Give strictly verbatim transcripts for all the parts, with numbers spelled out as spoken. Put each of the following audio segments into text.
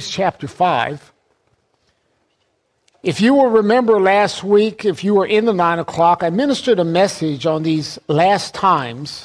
Chapter five. If you will remember last week, if you were in the nine o'clock, I ministered a message on these last times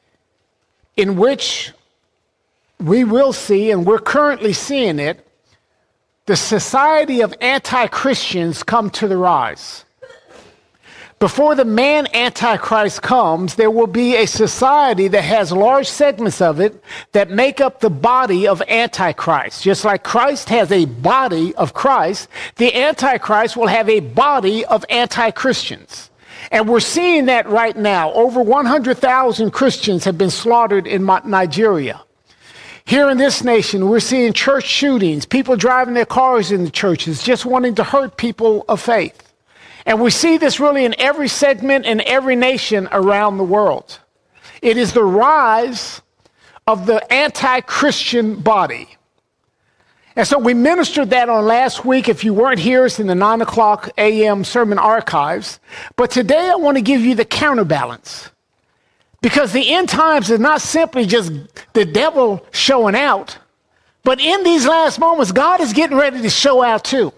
in which we will see, and we're currently seeing it, the society of anti-Christians come to the rise. Before the man Antichrist comes, there will be a society that has large segments of it that make up the body of Antichrist. Just like Christ has a body of Christ, the Antichrist will have a body of anti-Christians. And we're seeing that right now. Over one hundred thousand Christians have been slaughtered in Nigeria. Here in this nation, we're seeing church shootings, people driving their cars in the churches, just wanting to hurt people of faith. And we see this really in every segment in every nation around the world. It is the rise of the anti-Christian body. And so we ministered that on last week. If you weren't here, it's in the nine o'clock a m sermon archives. But today I want to give you the counterbalance. Because the end times is not simply just the devil showing out, but in these last moments, God is getting ready to show out too.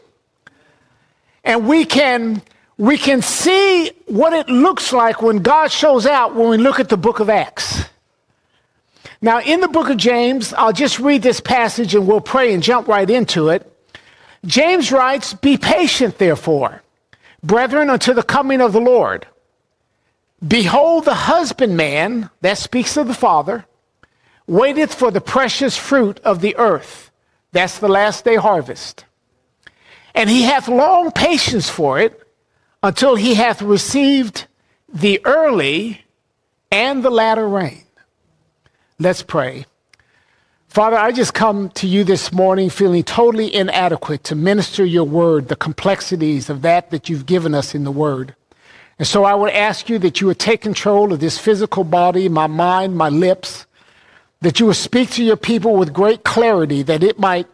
And we can... We can see what it looks like when God shows out when we look at the book of Acts. Now, in the book of James, I'll just read this passage and we'll pray and jump right into it. James writes, "Be patient, therefore, brethren, unto the coming of the Lord. Behold, the husbandman," that speaks of the Father, "waiteth for the precious fruit of the earth." That's the last day harvest. "And he hath long patience for it, until he hath received the early and the latter rain." Let's pray. Father, I just come to you this morning feeling totally inadequate to minister your word, the complexities of that that you've given us in the word. And so I would ask you that you would take control of this physical body, my mind, my lips, that you would speak to your people with great clarity, that it might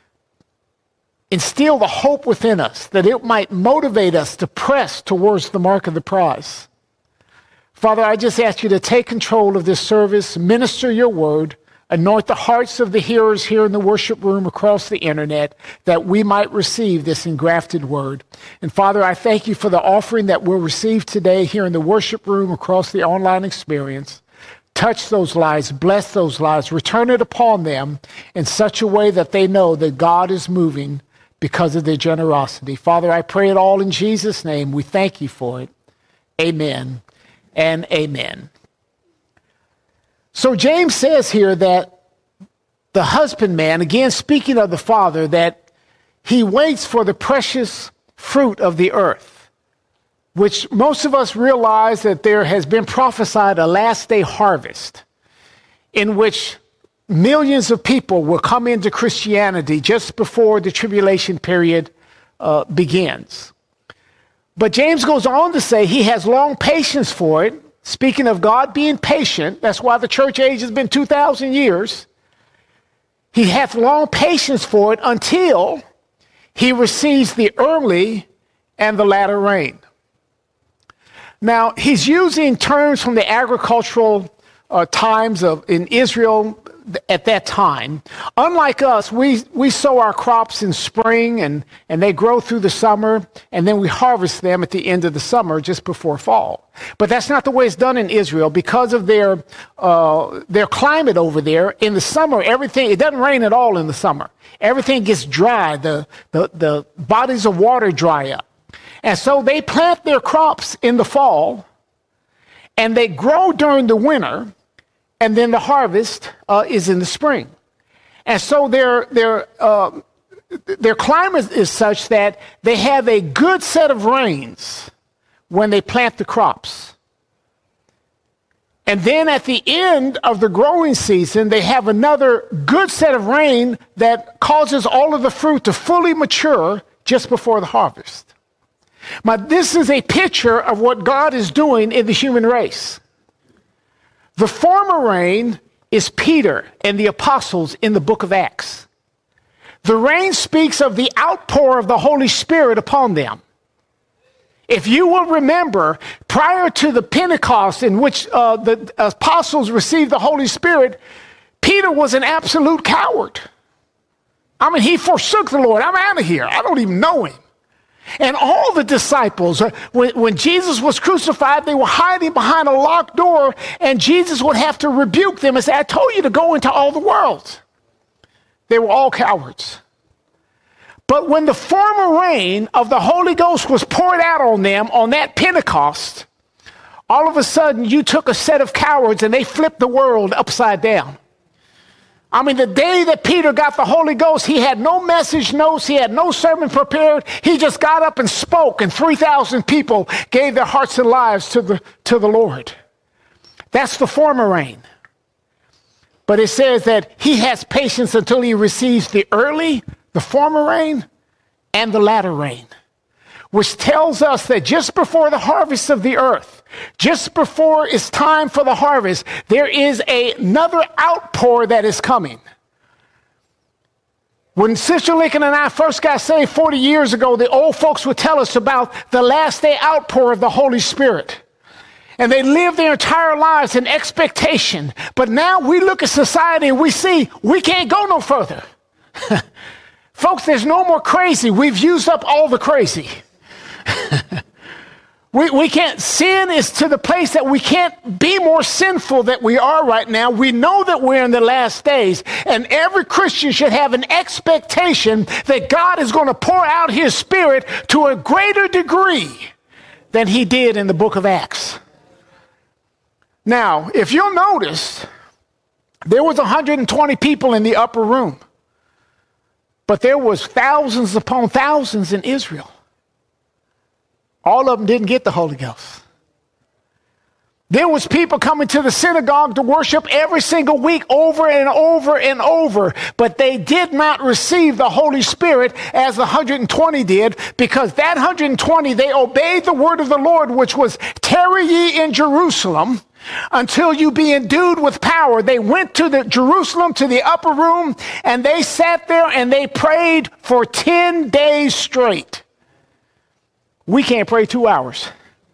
instill the hope within us, that it might motivate us to press towards the mark of the prize. Father, I just ask you to take control of this service, minister your word, anoint the hearts of the hearers here in the worship room across the internet, that we might receive this engrafted word. And Father, I thank you for the offering that we'll receive today here in the worship room across the online experience. Touch those lives, bless those lives, return it upon them in such a way that they know that God is moving because of their generosity. Father, I pray it all in Jesus' name. We thank you for it. Amen and amen. So James says here that the husbandman, again speaking of the Father, that he waits for the precious fruit of the earth, which most of us realize that there has been prophesied a last day harvest in which millions of people will come into Christianity just before the tribulation period uh, begins. But James goes on to say he has long patience for it. Speaking of God being patient, that's why the church age has been two thousand years. He hath long patience for it until he receives the early and the latter rain. Now, he's using terms from the agricultural uh, times of in Israel at that time. Unlike us, we, we sow our crops in spring and, and they grow through the summer, and then we harvest them at the end of the summer just before fall. But that's not the way it's done in Israel because of their uh, their climate over there. In the summer, everything, it doesn't rain at all in the summer. Everything gets dry. The, the, the bodies of water dry up. And so they plant their crops in the fall and they grow during the winter. And then the harvest uh, is in the spring. And so their, their, uh, their climate is such that they have a good set of rains when they plant the crops. And then at the end of the growing season, they have another good set of rain that causes all of the fruit to fully mature just before the harvest. Now, this is a picture of what God is doing in the human race. The former rain is Peter and the apostles in the book of Acts. The rain speaks of the outpour of the Holy Spirit upon them. If you will remember, prior to the Pentecost in which uh, the apostles received the Holy Spirit, Peter was an absolute coward. I mean, he forsook the Lord. I'm out of here. I don't even know him. And all the disciples, uh, when, when Jesus was crucified, they were hiding behind a locked door, and Jesus would have to rebuke them and say, I told you to go into all the world. They were all cowards. But when the former rain of the Holy Ghost was poured out on them on that Pentecost, all of a sudden you took a set of cowards and they flipped the world upside down. I mean, the day that Peter got the Holy Ghost, he had no message notes. He had no sermon prepared. He just got up and spoke, and three thousand people gave their hearts and lives to the, to the Lord. That's the former rain. But it says that he has patience until he receives the early, the former rain, and the latter rain, which tells us that just before the harvest of the earth, just before it's time for the harvest, there is a, another outpour that is coming. When Sister Lincoln and I first got saved forty years ago, the old folks would tell us about the last day outpour of the Holy Spirit. And they lived their entire lives in expectation. But now we look at society and we see we can't go no further. Folks, there's no more crazy. We've used up all the crazy. We, we can't, sin is to the place that we can't be more sinful than we are right now. We know that we're in the last days, and every Christian should have an expectation that God is going to pour out his Spirit to a greater degree than he did in the book of Acts. Now, if you'll notice, there was one hundred twenty people in the upper room, but there was thousands upon thousands in Israel. All of them didn't get the Holy Ghost. There was people coming to the synagogue to worship every single week over and over and over, but they did not receive the Holy Spirit as the one hundred twenty did, because that one hundred twenty, they obeyed the word of the Lord, which was, tarry ye in Jerusalem until you be endued with power. They went to the Jerusalem, to the upper room, and they sat there and they prayed for ten days straight. We can't pray two hours.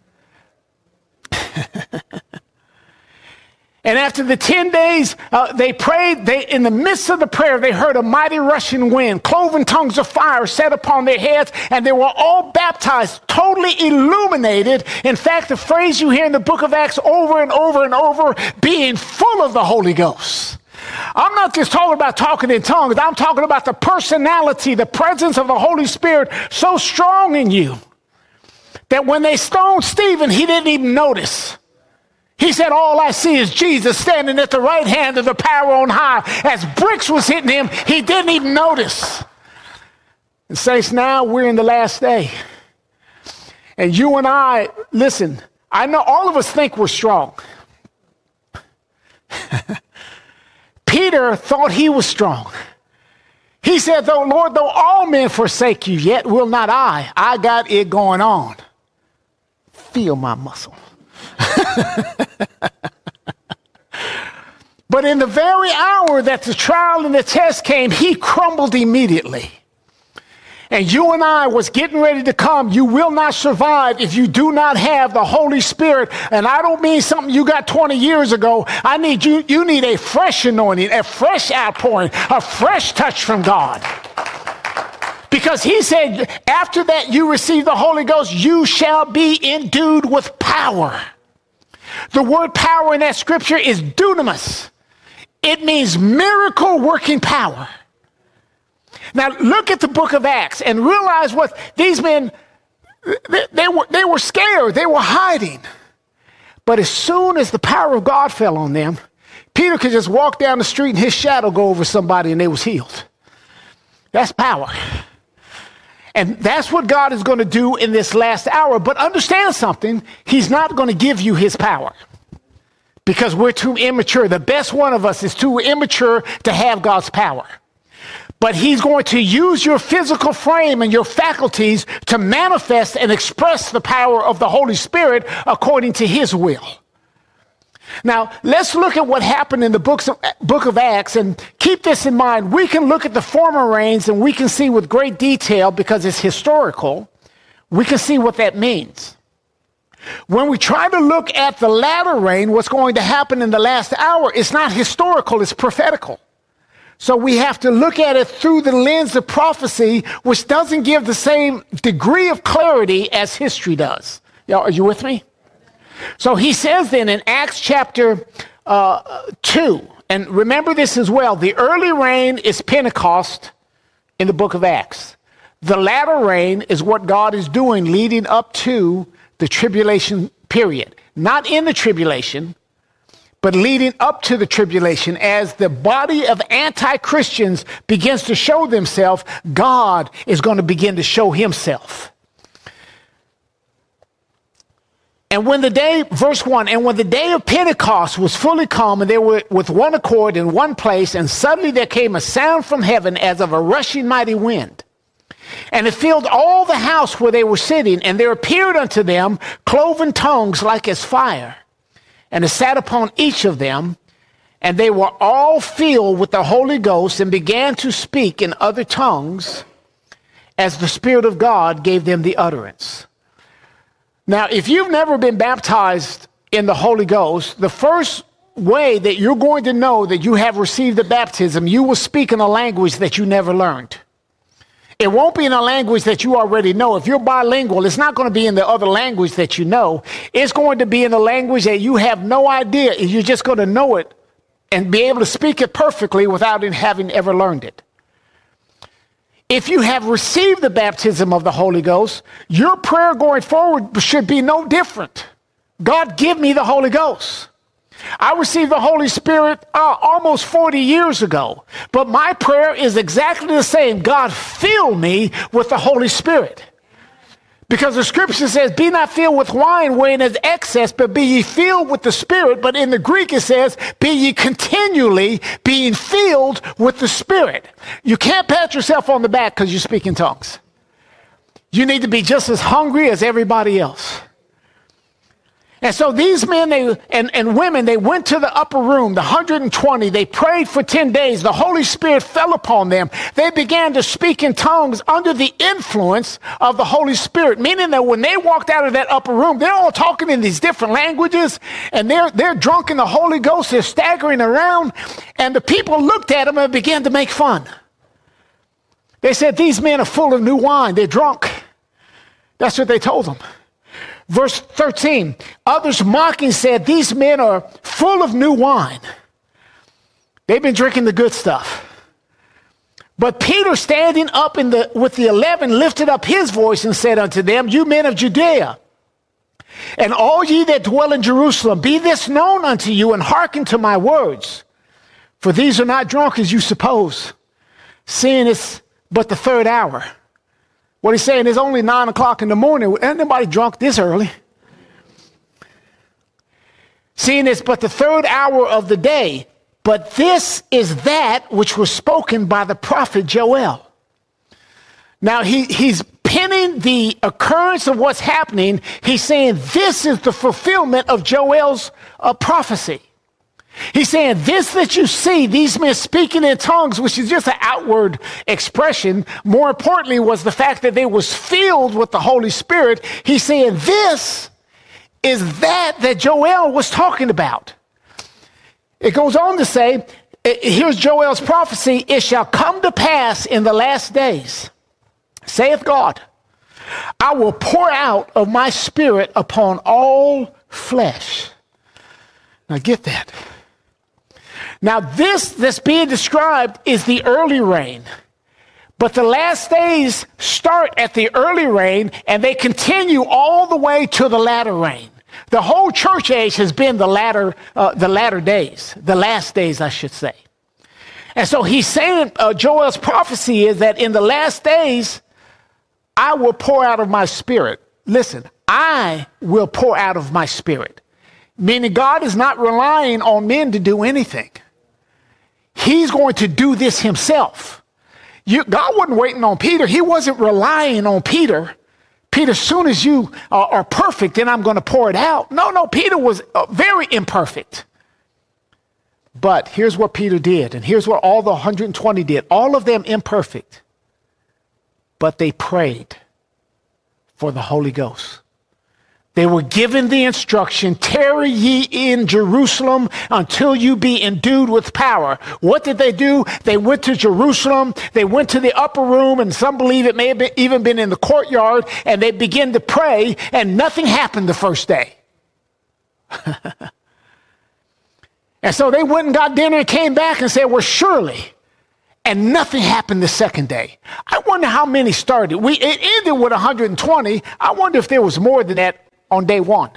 And after the ten days, uh, they prayed. They, in the midst of the prayer, they heard a mighty rushing wind. Cloven tongues of fire set upon their heads, and they were all baptized, totally illuminated. In fact, the phrase you hear in the book of Acts over and over and over, being full of the Holy Ghost. I'm not just talking about talking in tongues. I'm talking about the personality, the presence of the Holy Spirit so strong in you that when they stoned Stephen, he didn't even notice. He said, all I see is Jesus standing at the right hand of the power on high. As bricks was hitting him, he didn't even notice. And saints, now we're in the last day. And you and I, listen, I know all of us think we're strong. Peter thought he was strong. He said, though, Lord, though all men forsake you, yet will not I. I got it going on. Feel my muscle. But in the very hour that the trial and the test came, he crumbled immediately. And you and I was getting ready to come. You will not survive if you do not have the Holy Spirit. And I don't mean something you got twenty years ago. I need you, you need a fresh anointing, a fresh outpouring, a fresh touch from God. Because he said, after that you receive the Holy Ghost, you shall be endued with power. The word power in that scripture is dunamis. It means miracle working power. Now look at the book of Acts and realize what these men, they, they were, they were scared. They were hiding. But as soon as the power of God fell on them, Peter could just walk down the street and his shadow go over somebody and they was healed. That's power. And that's what God is going to do in this last hour. But understand something. He's not going to give you his power because we're too immature. The best one of us is too immature to have God's power. But he's going to use your physical frame and your faculties to manifest and express the power of the Holy Spirit according to his will. Now, let's look at what happened in the books of, book of Acts, and keep this in mind. We can look at the former rains and we can see with great detail, because it's historical, we can see what that means. When we try to look at the latter rain, what's going to happen in the last hour, it's not historical, it's prophetical. So we have to look at it through the lens of prophecy, which doesn't give the same degree of clarity as history does. Y'all, are you with me? So he says then in Acts chapter uh, two, and remember this as well, the early rain is Pentecost in the book of Acts. The latter rain is what God is doing leading up to the tribulation period. Not in the tribulation, but leading up to the tribulation, as the body of anti-Christians begins to show themselves, God is going to begin to show himself. And when the day, verse one, and when the day of Pentecost was fully come, and they were with one accord in one place, and suddenly there came a sound from heaven as of a rushing mighty wind. And it filled all the house where they were sitting, and there appeared unto them cloven tongues like as fire. And it sat upon each of them, and they were all filled with the Holy Ghost, and began to speak in other tongues, as the Spirit of God gave them the utterance. Now, if you've never been baptized in the Holy Ghost, the first way that you're going to know that you have received the baptism, you will speak in a language that you never learned. It won't be in a language that you already know. If you're bilingual, it's not going to be in the other language that you know. It's going to be in a language that you have no idea. You're just going to know it and be able to speak it perfectly without having ever learned it. If you have received the baptism of the Holy Ghost, your prayer going forward should be no different. God, give me the Holy Ghost. I received the Holy Spirit uh, almost forty years ago, but my prayer is exactly the same. God, fill me with the Holy Spirit. Because the scripture says, be not filled with wine wherein is excess, but be ye filled with the Spirit. But in the Greek it says, be ye continually being filled with the Spirit. You can't pat yourself on the back because you speak in tongues. You need to be just as hungry as everybody else. And so these men they, and, and women, they went to the upper room, the one hundred twenty. They prayed for ten days. The Holy Spirit fell upon them. They began to speak in tongues under the influence of the Holy Spirit, meaning that when they walked out of that upper room, they're all talking in these different languages, and they're, they're drunk in the Holy Ghost. They're staggering around, and the people looked at them and began to make fun. They said, these men are full of new wine. They're drunk. That's what they told them. Verse thirteen, others mocking said, these men are full of new wine. They've been drinking the good stuff. But Peter, standing up in the with the eleven, lifted up his voice and said unto them, you men of Judea, and all ye that dwell in Jerusalem, be this known unto you, and hearken to my words. For these are not drunk as you suppose, seeing it's but the third hour. What he's saying is only nine o'clock in the morning. Ain't nobody drunk this early. Seeing it's but the third hour of the day. But this is that which was spoken by the prophet Joel. Now he, he's pinning the occurrence of what's happening. He's saying this is the fulfillment of Joel's uh, prophecy. He's saying this that you see, these men speaking in tongues, which is just an outward expression. More importantly was the fact that they was filled with the Holy Spirit. He's saying this is that that Joel was talking about. It goes on to say, here's Joel's prophecy, it shall come to pass in the last days, saith God, I will pour out of my Spirit upon all flesh. Now get that. Now this that's being described is the early rain. But the last days start at the early rain and they continue all the way to the latter rain. The whole church age has been the latter, uh, the latter days, the last days, I should say. And so he's saying, uh, Joel's prophecy is that in the last days, I will pour out of my Spirit. Listen, I will pour out of my Spirit. Meaning God is not relying on men to do anything. He's going to do this himself. You, God wasn't waiting on Peter. He wasn't relying on Peter. Peter, as soon as you are, are perfect, then I'm going to pour it out. No, no, Peter was uh, very imperfect. But here's what Peter did, and here's what all the one hundred twenty did. All of them imperfect. But they prayed for the Holy Ghost. They were given the instruction, tarry ye in Jerusalem until you be endued with power. What did they do? They went to Jerusalem. They went to the upper room, and some believe it may have been, even been in the courtyard, and they began to pray, and nothing happened the first day. And so they went and got dinner and came back and said, well, surely. And nothing happened the second day. I wonder how many started. We, it ended with one hundred twenty. I wonder if there was more than that on day one.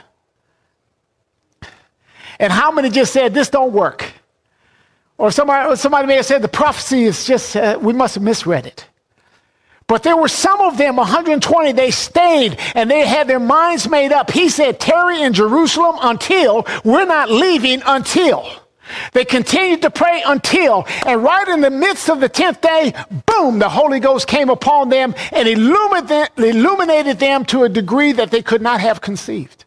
And how many just said, this don't work? Or somebody, somebody may have said, the prophecy is just, uh, we must have misread it. But there were some of them, one hundred twenty, they stayed and they had their minds made up. He said, tarry in Jerusalem until, we're not leaving until. They continued to pray until, and right in the midst of the tenth day, boom, the Holy Ghost came upon them and illuminated them to a degree that they could not have conceived.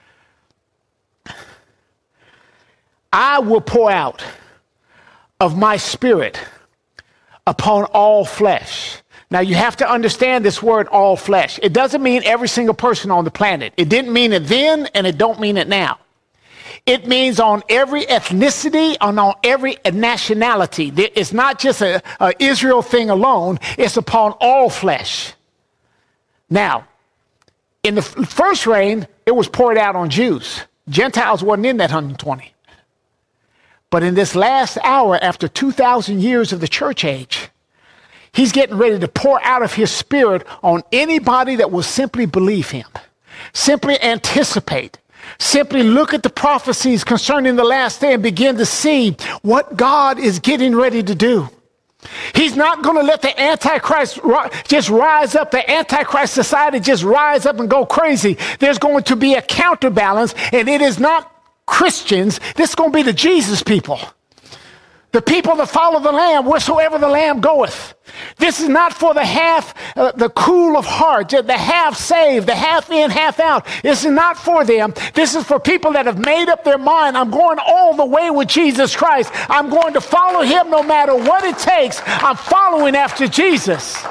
I will pour out of my spirit upon all flesh. Now, you have to understand this word, all flesh. It doesn't mean every single person on the planet. It didn't mean it then, and it don't mean it now. It means on every ethnicity, and on every nationality. It's not just a, a Israel thing alone. It's upon all flesh. Now, in the f- first reign, it was poured out on Jews. Gentiles wasn't in that one hundred twenty. But in this last hour, after two thousand years of the church age, he's getting ready to pour out of his spirit on anybody that will simply believe him, simply anticipate, simply look at the prophecies concerning the last day and begin to see what God is getting ready to do. He's not going to let the Antichrist just rise up, the Antichrist society just rise up and go crazy. There's going to be a counterbalance, and it is not Christians. This is going to be the Jesus people. The people that follow the Lamb, wheresoever the Lamb goeth. This is not for the half, uh, the cool of heart, the half saved, the half in, half out. This is not for them. This is for people that have made up their mind. I'm going all the way with Jesus Christ. I'm going to follow him no matter what it takes. I'm following after Jesus.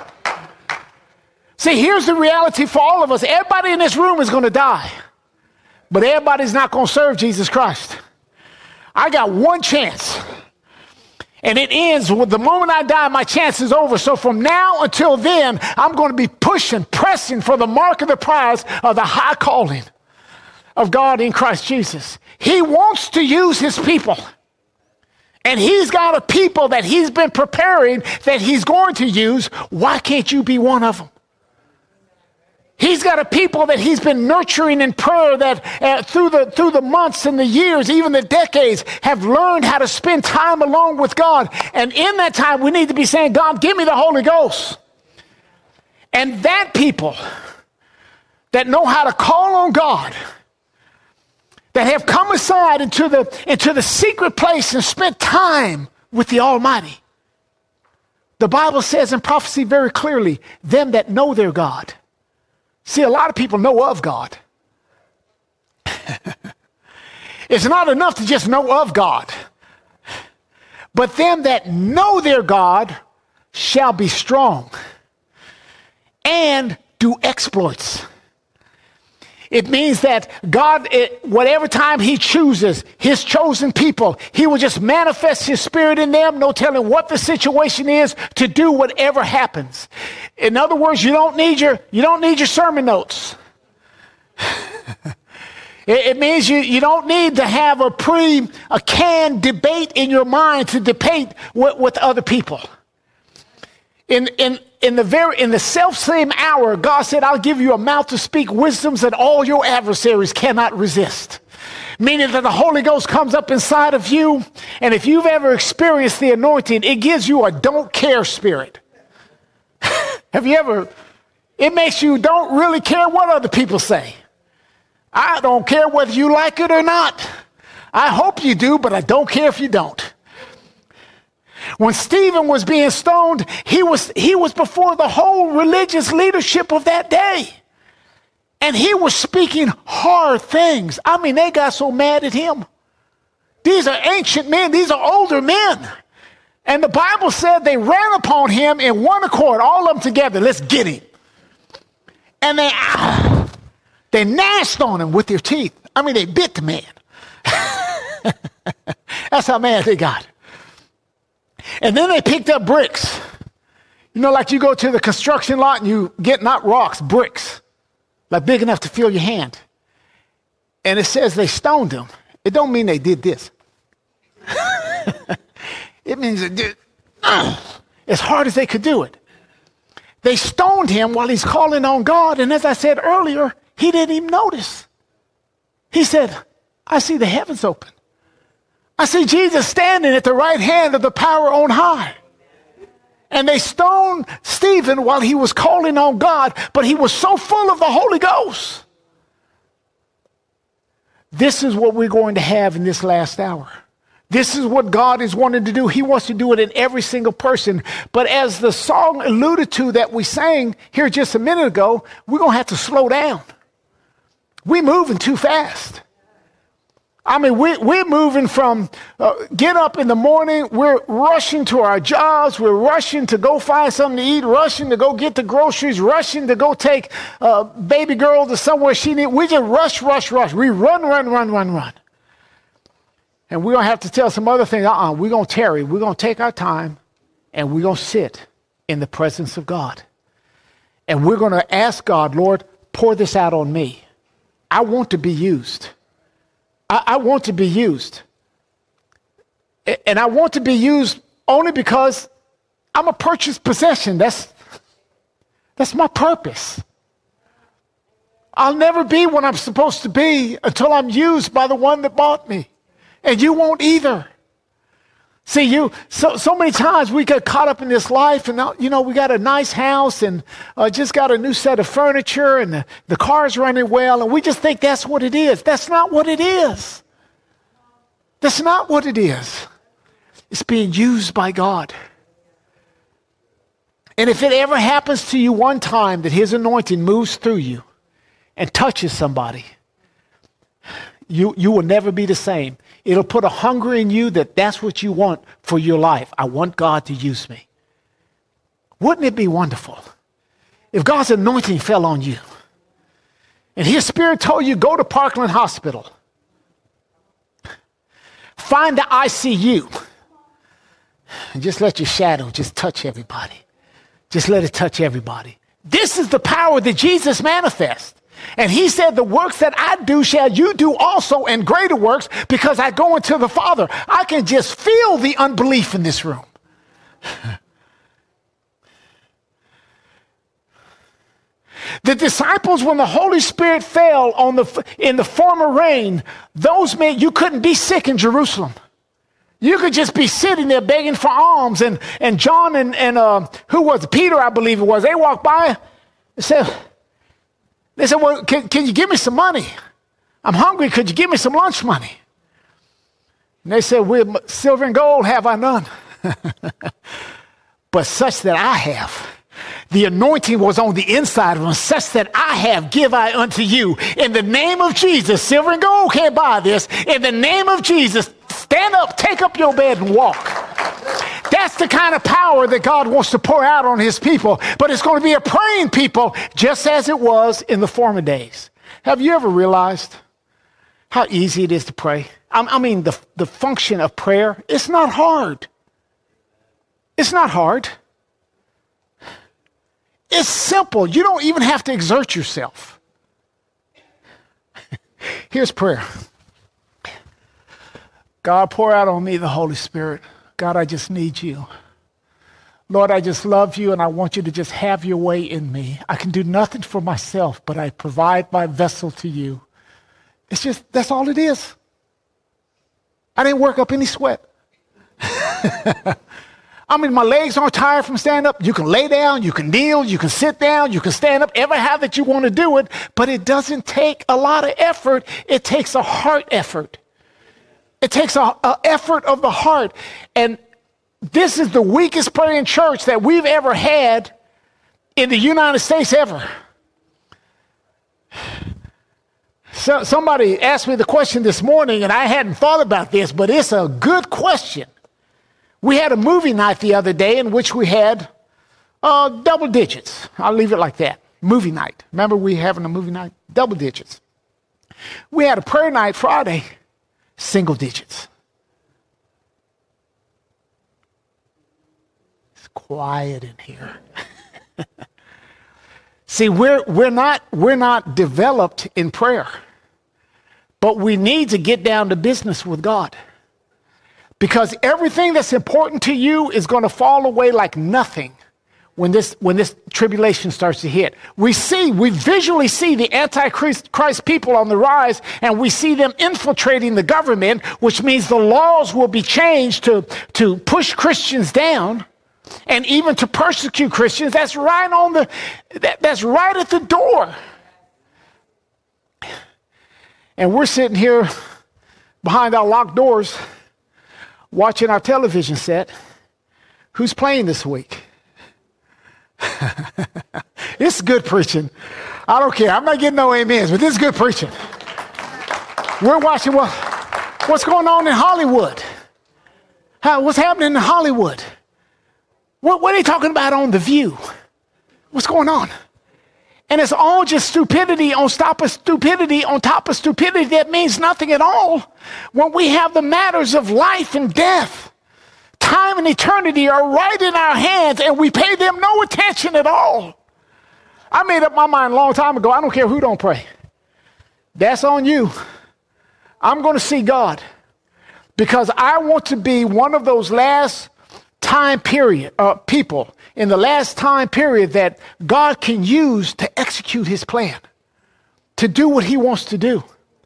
See, here's the reality for all of us. Everybody in this room is going to die. But everybody's not going to serve Jesus Christ. I got one chance. And it ends with the moment I die, my chance is over. So from now until then, I'm going to be pushing, pressing for the mark of the prize of the high calling of God in Christ Jesus. He wants to use his people. And he's got a people that he's been preparing that he's going to use. Why can't you be one of them? He's got a people that he's been nurturing in prayer that uh, through the through the months and the years, even the decades, have learned how to spend time alone with God. And in that time, we need to be saying, God, give me the Holy Ghost. And that people that know how to call on God, that have come aside into the, into the secret place and spent time with the Almighty. The Bible says in prophecy very clearly, them that know their God. See, a lot of people know of God. It's not enough to just know of God. But them that know their God shall be strong and do exploits. It means that God, it, whatever time he chooses his chosen people, he will just manifest his spirit in them, no telling what the situation is, to do whatever happens. In other words, you don't need your, you don't need your sermon notes. it, it means you, you don't need to have a pre, a canned debate in your mind to debate with, with other people. In, in, in the very, in the self-same hour, God said, I'll give you a mouth to speak wisdoms that all your adversaries cannot resist. Meaning that the Holy Ghost comes up inside of you, and if you've ever experienced the anointing, it gives you a don't care spirit. Have you ever, it makes you don't really care what other people say. I don't care whether you like it or not. I hope you do, but I don't care if you don't. When Stephen was being stoned, he was, he was before the whole religious leadership of that day. And he was speaking hard things. I mean, they got so mad at him. These are ancient men. These are older men. And the Bible said they ran upon him in one accord, all of them together. Let's get him. And they, ah, They gnashed on him with their teeth. I mean, they bit the man. That's how mad they got. And then they picked up bricks. You know, like you go to the construction lot and you get not rocks, bricks, like big enough to fill your hand. And it says they stoned him. It don't mean they did this. It means it did uh, as hard as they could do it. They stoned him while he's calling on God. And as I said earlier, he didn't even notice. He said, I see the heavens open. I see Jesus standing at the right hand of the power on high. And they stoned Stephen while he was calling on God, but he was so full of the Holy Ghost. This is what we're going to have in this last hour. This is what God is wanting to do. He wants to do it in every single person. But as the song alluded to that we sang here just a minute ago, we're going to have to slow down. We're moving too fast. I mean, we, we're moving from uh, get up in the morning, we're rushing to our jobs, we're rushing to go find something to eat, rushing to go get the groceries, rushing to go take uh, baby girl to somewhere she needs. We just rush, rush, rush. We run, run, run, run, run. And we're going to have to tell some other things. Uh-uh, we're going to tarry. We're going to take our time, and we're going to sit in the presence of God. And we're going to ask God, Lord, pour this out on me. I want to be used. I, I want to be used. And I want to be used only because I'm a purchased possession. That's, that's my purpose. I'll never be what I'm supposed to be until I'm used by the one that bought me. And you won't either. See, you so so many times we get caught up in this life, and you know we got a nice house and uh, just got a new set of furniture, and the, the car's running well, and we just think that's what it is. That's not what it is. That's not what it is. It's being used by God. And if it ever happens to you one time that His anointing moves through you and touches somebody, you you will never be the same. It'll put a hunger in you that that's what you want for your life. I want God to use me. Wouldn't it be wonderful if God's anointing fell on you and His Spirit told you, go to Parkland Hospital, find the I C U, and just let your shadow just touch everybody. Just let it touch everybody. This is the power that Jesus manifests. And He said, the works that I do shall you do also, and greater works, because I go into the Father. I can just feel the unbelief in this room. The disciples, when the Holy Spirit fell on the in the former rain, those men, you couldn't be sick in Jerusalem. You could just be sitting there begging for alms. And, and John and, and uh, who was it? Peter, I believe it was. They walked by and said, They said, well, can, can you give me some money? I'm hungry. Could you give me some lunch money? And they said, well, silver and gold have I none. But such that I have. The anointing was on the inside of them. Such that I have, give I unto you. In the name of Jesus, silver and gold can't buy this. In the name of Jesus, stand up, take up your bed and walk. That's the kind of power that God wants to pour out on His people. But it's going to be a praying people, just as it was in the former days. Have you ever realized how easy it is to pray? I mean, the, the function of prayer, it's not hard. It's not hard. It's simple. You don't even have to exert yourself. Here's prayer. God, pour out on me the Holy Spirit. God, I just need you. Lord, I just love you, and I want you to just have your way in me. I can do nothing for myself, but I provide my vessel to you. It's just, that's all it is. I didn't work up any sweat. I mean, my legs aren't tired from standing up. You can lay down, you can kneel, you can sit down, you can stand up, ever how that you want to do it, but it doesn't take a lot of effort. It takes a heart effort. It takes an effort of the heart. And this is the weakest praying church that we've ever had in the United States ever. So, somebody asked me the question this morning, and I hadn't thought about this, but it's a good question. We had a movie night the other day in which we had uh, double digits. I'll leave it like that. movie night. Remember we having a movie night? Double digits. We had a prayer night Friday, single digits. It's quiet in here. See, we're we're not we're not developed in prayer, but we need to get down to business with God. Because everything that's important to you is going to fall away like nothing when this when this tribulation starts to hit. We see, we visually see the Antichrist Christ people on the rise, and we see them infiltrating the government, which means the laws will be changed to, to push Christians down and even to persecute Christians. That's right on the that, that's right at the door. And we're sitting here behind our locked doors watching our television set. Who's playing this week? It's good preaching. I don't care. I'm not getting no amens, but this is good preaching. We're watching what, what's going on in Hollywood. How, what's happening in Hollywood? What, what are they talking about on The View? What's going on? And it's all just stupidity on top of stupidity on top of stupidity that means nothing at all. When we have the matters of life and death, time and eternity are right in our hands, and we pay them no attention at all. I made up my mind a long time ago. I don't care who don't pray. That's on you. I'm going to see God because I want to be one of those last time period uh, people in the last time period that God can use to execute his plan, to do what he wants to do.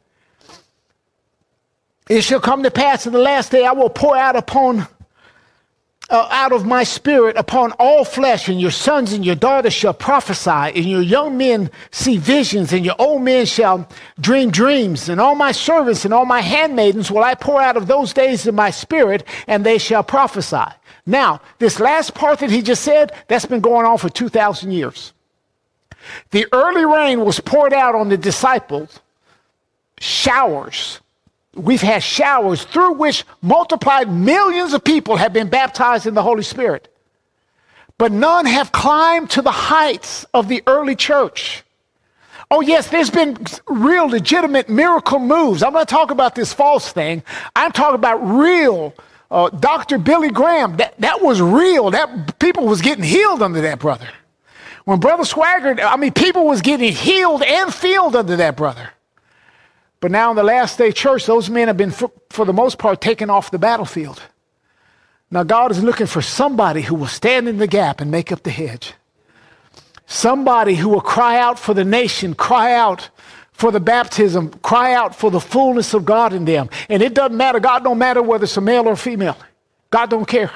It shall come to pass in the last day, I will pour out upon Uh, out of my spirit upon all flesh, and your sons and your daughters shall prophesy, and your young men see visions, and your old men shall dream dreams, and all my servants and all my handmaidens will I pour out of those days in my spirit, and they shall prophesy. Now, this last part that he just said, that's been going on for two thousand years. The early rain was poured out on the disciples, showers. We've had showers through which multiplied millions of people have been baptized in the Holy Spirit. But none have climbed to the heights of the early church. Oh, yes, there's been real legitimate miracle moves. I'm not talking about this false thing. I'm talking about real. Uh, Doctor Billy Graham, that, that was real. That people was getting healed under that brother. When Brother Swagger, I mean, people was getting healed and filled under that brother. But now in the last day church, those men have been, for, for the most part, taken off the battlefield. Now God is looking for somebody who will stand in the gap and make up the hedge. Somebody who will cry out for the nation, cry out for the baptism, cry out for the fullness of God in them. And it doesn't matter. God don't matter whether it's a male or a female. God don't care.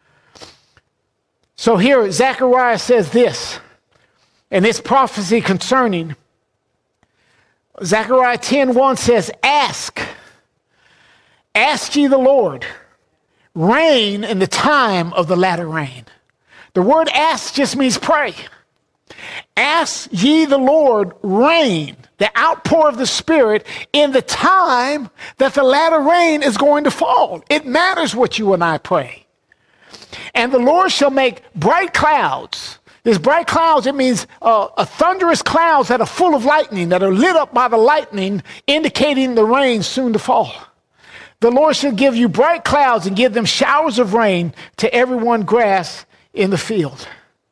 So here Zechariah says this, and it's prophecy concerning Zechariah ten one says, ask, ask ye the Lord, rain in the time of the latter rain. The word ask just means pray. Ask ye the Lord rain, the outpour of the Spirit, in the time that the latter rain is going to fall. It matters what you and I pray. And the Lord shall make bright clouds. This bright clouds, it means uh, a thunderous clouds that are full of lightning, that are lit up by the lightning, indicating the rain soon to fall. The Lord shall give you bright clouds and give them showers of rain to everyone grass in the field.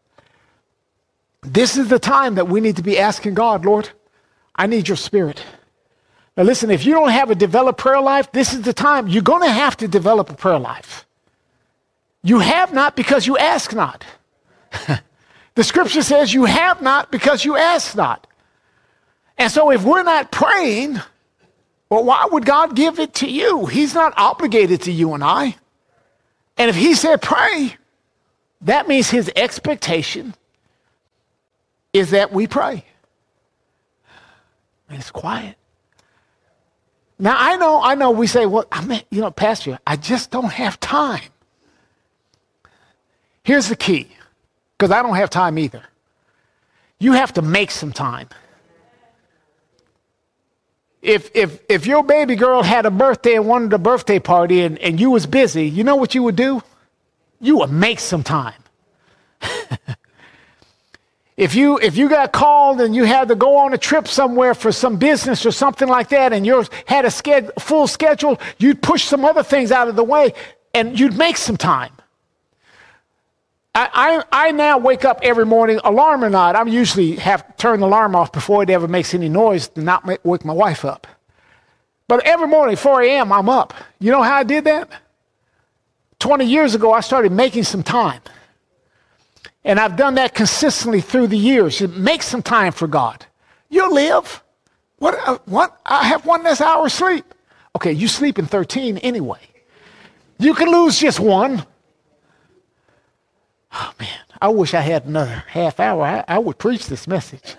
This is the time that we need to be asking God, Lord, I need your Spirit. Now listen, if you don't have a developed prayer life, this is the time. You're going to have to develop a prayer life. You have not because you ask not. The scripture says you have not because you ask not. And so if we're not praying, well, why would God give it to you? He's not obligated to you and I. And if he said pray, that means his expectation is that we pray. And it's quiet. Now, I know, I know we say, well, I mean, you know, Pastor, I just don't have time. Here's the key. Because I don't have time either. You have to make some time. If if if your baby girl had a birthday and wanted a birthday party and, and you was busy, you know what you would do? You would make some time. If you if you got called and you had to go on a trip somewhere for some business or something like that, and you had a sched- full schedule, you'd push some other things out of the way, and you'd make some time. I, I, I now wake up every morning, alarm or not. I usually have to turn the alarm off before it ever makes any noise to not make, wake my wife up. But every morning, four a.m., I'm up. You know how I did that? twenty years ago, I started making some time. And I've done that consistently through the years. Make some time for God. You'll live. What? Uh, what? I have one less hour of sleep. Okay, you sleep in thirteen anyway. You can lose just one. Oh, man, I wish I had another half hour. I, I would preach this message.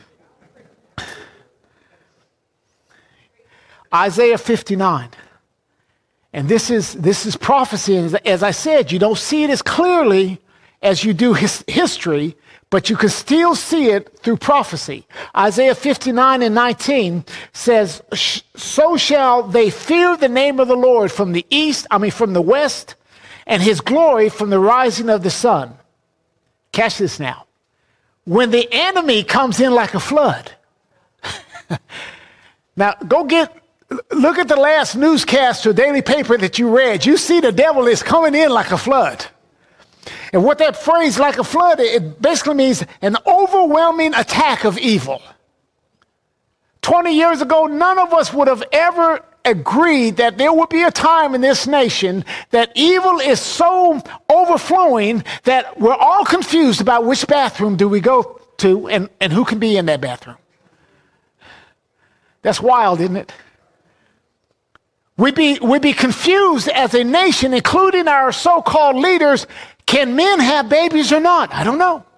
Isaiah fifty-nine. And this is, this is prophecy. As, as I said, you don't see it as clearly as you do his, history, but you can still see it through prophecy. Isaiah fifty-nine and nineteen says, so shall they fear the name of the Lord from the east, I mean from the west, and his glory from the rising of the sun. Catch this now. When the enemy comes in like a flood. Now, go get, look at the last newscast or daily paper that you read. You see the devil is coming in like a flood. And what that phrase, like a flood, it basically means an overwhelming attack of evil. twenty years ago, none of us would have ever agreed that there would be a time in this nation that evil is so overflowing that we're all confused about which bathroom do we go to and, and who can be in that bathroom. That's wild, isn't it? We'd be, we'd be confused as a nation, including our so-called leaders. Can men have babies or not? I don't know.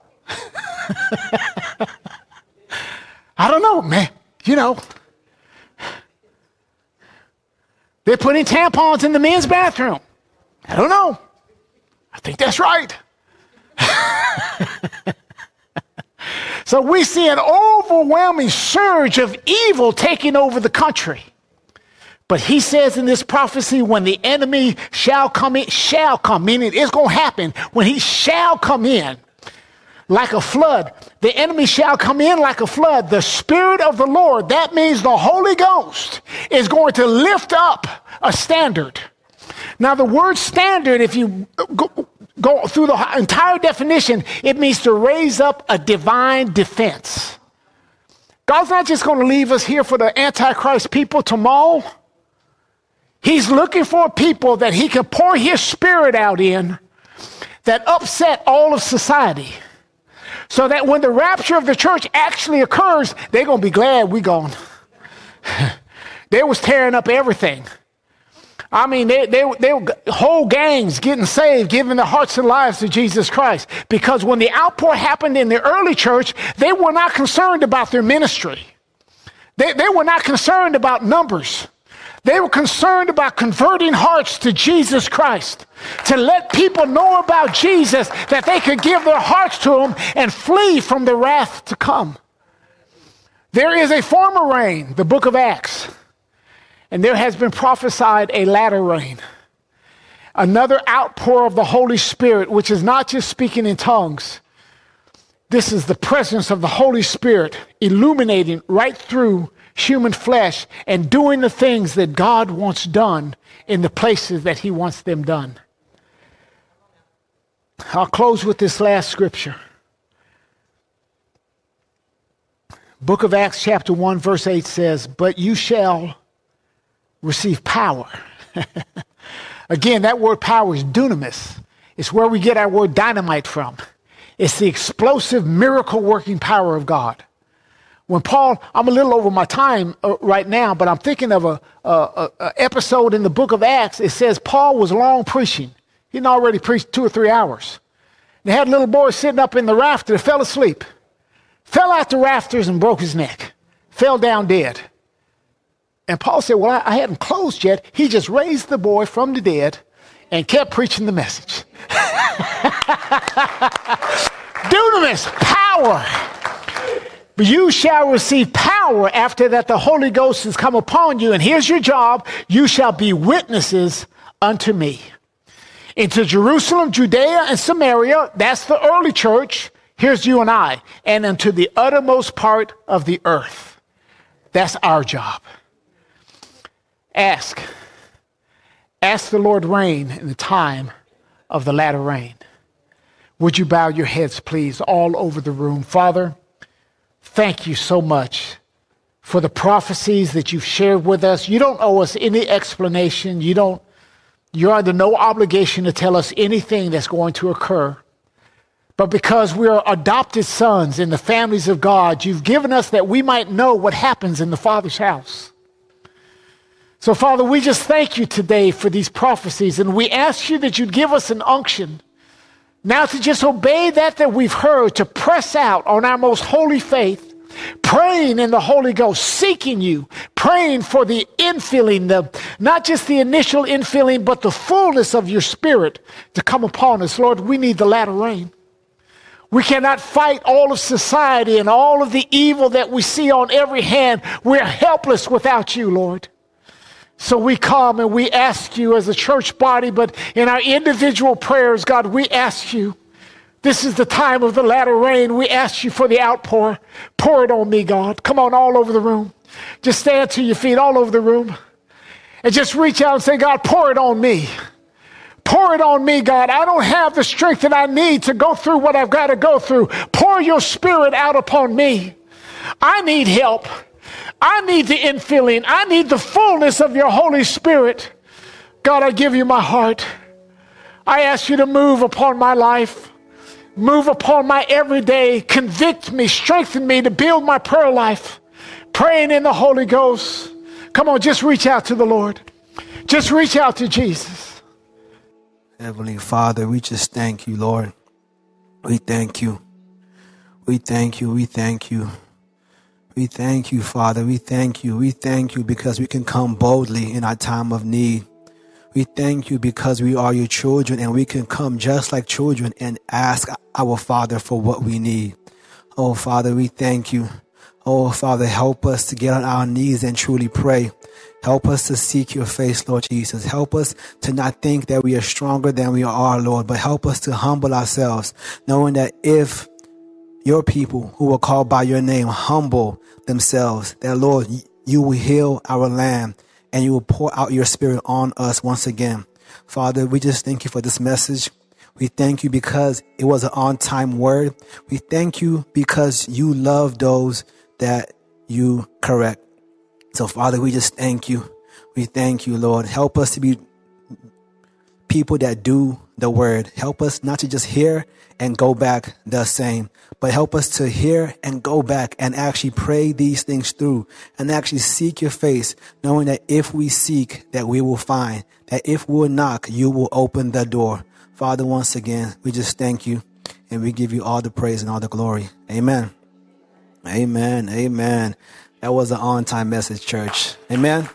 I don't know, man. You know, they're putting tampons in the men's bathroom. I don't know. I think that's right. So we see an overwhelming surge of evil taking over the country. But he says in this prophecy, when the enemy shall come in, shall come, meaning it's going to happen, when he shall come in like a flood, the enemy shall come in like a flood. The Spirit of the Lord, that means the Holy Ghost, is going to lift up a standard. Now, the word standard, if you go, go through the entire definition, it means to raise up a divine defense. God's not just going to leave us here for the Antichrist people to maul. He's looking for people that he can pour his Spirit out in that upset all of society. So that when the rapture of the church actually occurs, they're going to be glad we gone. They was tearing up everything. I mean, they, they, they were whole gangs getting saved, giving their hearts and lives to Jesus Christ. Because when the outpour happened in the early church, they were not concerned about their ministry. They, they were not concerned about numbers. They were concerned about converting hearts to Jesus Christ, to let people know about Jesus, that they could give their hearts to him and flee from the wrath to come. There is a former rain, the book of Acts, and there has been prophesied a latter rain, another outpour of the Holy Spirit, which is not just speaking in tongues. This is the presence of the Holy Spirit illuminating right through human flesh and doing the things that God wants done in the places that he wants them done. I'll close with this last scripture. Book of Acts chapter one verse eight says, but you shall receive power. Again, that word power is dunamis. It's where we get our word dynamite from. It's the explosive miracle working power of God. When Paul, I'm a little over my time uh, right now, but I'm thinking of a, a, a, a episode in the book of Acts. It says Paul was long preaching. He'd already preached two or three hours. They had a little boy sitting up in the rafter that fell asleep. Fell out the rafters and broke his neck. Fell down dead. And Paul said, well, I, I hadn't closed yet. He just raised the boy from the dead and kept preaching the message. Dunamis, power. But you shall receive power after that the Holy Ghost has come upon you. And here's your job. You shall be witnesses unto me. Into Jerusalem, Judea, and Samaria, that's the early church, Here's you and I, and unto the uttermost part of the earth. That's our job. Ask. Ask the Lord rain in the time of the latter rain. Would you bow your heads, please, all over the room? Father, thank you so much for the prophecies that you've shared with us. You don't owe us any explanation. You don't, you're under no obligation to tell us anything that's going to occur. But because we are adopted sons in the families of God, you've given us that we might know what happens in the Father's house. So, Father, we just thank you today for these prophecies, and we ask you that you'd give us an unction now to just obey that that we've heard, to press out on our most holy faith, praying in the Holy Ghost, seeking you, praying for the infilling, the, not just the initial infilling, but the fullness of your Spirit to come upon us. Lord, we need the latter rain. We cannot fight all of society and all of the evil that we see on every hand. We're helpless without you, Lord. So we come and we ask you as a church body, but in our individual prayers, God, we ask you, this is the time of the latter rain. We ask you for the outpour. Pour it on me, God. Come on, all over the room. Just stand to your feet all over the room and just reach out and say, God, pour it on me. Pour it on me, God. I don't have the strength that I need to go through what I've got to go through. Pour your Spirit out upon me. I need help. I need the infilling. I need the fullness of your Holy Spirit. God, I give you my heart. I ask you to move upon my life. Move upon my everyday. Convict me, strengthen me to build my prayer life. Praying in the Holy Ghost. Come on, just reach out to the Lord. Just reach out to Jesus. Heavenly Father, we just thank you, Lord. We thank you. We thank you. We thank you. We thank you, Father. We thank you. We thank you because we can come boldly in our time of need. We thank you because we are your children and we can come just like children and ask our Father for what we need. Oh, Father, we thank you. Oh, Father, help us to get on our knees and truly pray. Help us to seek your face, Lord Jesus. Help us to not think that we are stronger than we are, Lord, but help us to humble ourselves, knowing that if your people who are called by your name humble themselves, that, Lord, you will heal our land and you will pour out your Spirit on us once again. Father, we just thank you for this message. We thank you because it was an on-time word. We thank you because you love those that you correct. So, Father, we just thank you. We thank you, Lord. Help us to be people that do the word. Help us not to just hear and go back the same, but help us to hear and go back and actually pray these things through and actually seek your face, knowing that if we seek, that we will find, that if we'll knock, you will open the door. Father, once again, we just thank you and we give you all the praise and all the glory. Amen. Amen. Amen. That was an on-time message, church. Amen.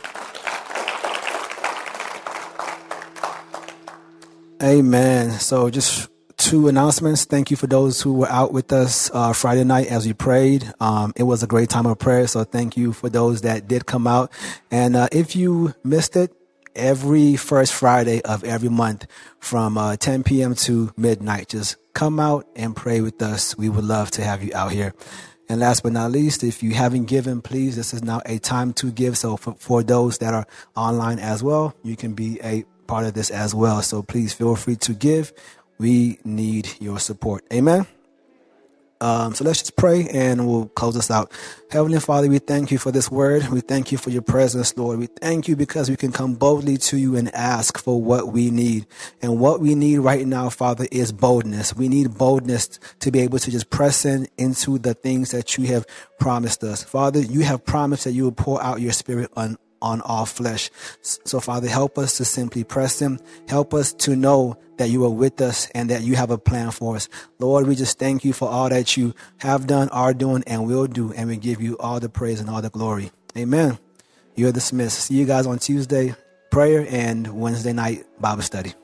Amen. So just two announcements. Thank you for those who were out with us uh, Friday night as we prayed. Um, it was a great time of prayer. So thank you for those that did come out. And uh, if you missed it, every first Friday of every month from uh, ten p.m. to midnight, just come out and pray with us. We would love to have you out here. And last but not least, if you haven't given, please, this is now a time to give. So for, for those that are online as well, you can be a part of this as well. So please feel free to give. We need your support. Amen. Um, so let's just pray and we'll close this out. Heavenly Father, we thank you for this word. We thank you for your presence, Lord. We thank you because we can come boldly to you and ask for what we need. And what we need right now, Father, is boldness. We need boldness to be able to just press in into the things that you have promised us. Father, you have promised that you will pour out your Spirit on on all flesh. So, Father, help us to simply press in. Help us to know that you are with us and that you have a plan for us. Lord, we just thank you for all that you have done, are doing, and will do. And we give you all the praise and all the glory. Amen. You're dismissed. See you guys on Tuesday prayer and Wednesday night Bible study.